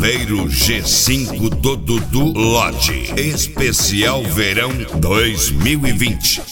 Chaveiro G5 do Dudu Lodge. Especial Verão 2020.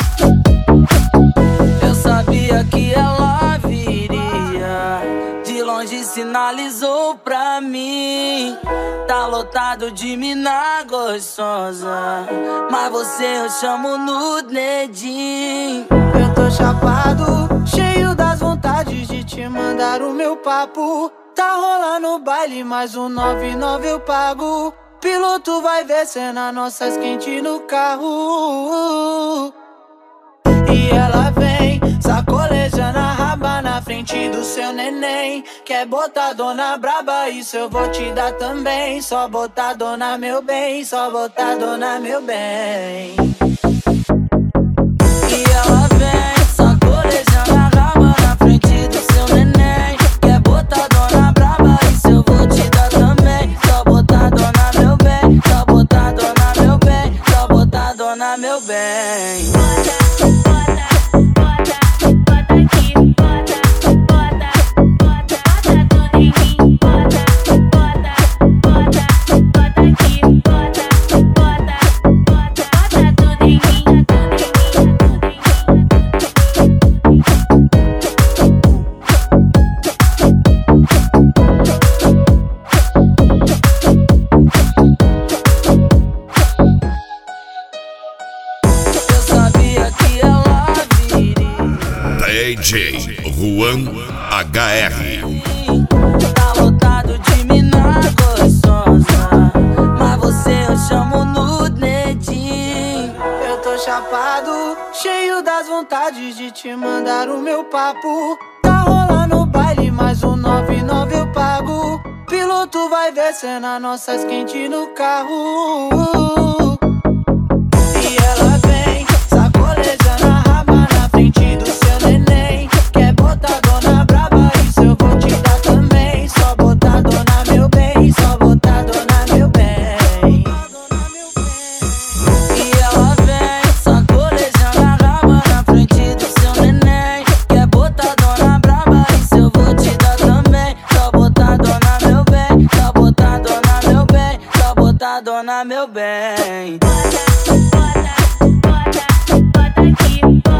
Eu sabia que ela viria, de longe sinalizou pra mim. Tá lotado de mina gostosa, mas você eu chamo no dedinho. Eu tô chapado, cheio das vontades de te mandar o meu papo. Tá rolando o baile, mais um 99 eu pago. Piloto vai ver cena nossas quente no carro. E ela vem, sacolejando a raba na frente do seu neném. Quer botar dona braba, isso eu vou te dar também. Só botar dona meu bem, só botar dona meu bem. E ela vem, sacolejando a raba na frente do seu neném. Quer botar dona braba, isso eu vou te dar também. Só botar dona meu bem, só botar dona meu bem, só botar dona meu bem. DJ Juan HR. Tá lotado de mina gostosa, mas você eu chamo no dedinho. Eu tô chapado, cheio das vontades de te mandar o meu papo. Tá rolando o baile, mais um 99 eu pago. Piloto vai ver cena nossas quente no carro. E ela vem, sacolejando a raba na frente do seu neném. Quer botar dona braba, isso eu vou te dar também. Só botar dona meu bem, só botar dona meu bem. E ela vem, sacolejando a raba na frente do seu neném. Quer botar dona braba, isso eu vou te dar também. Só botar dona meu bem, só botar dona meu bem, só botar dona meu bem. Bota aqui, bota.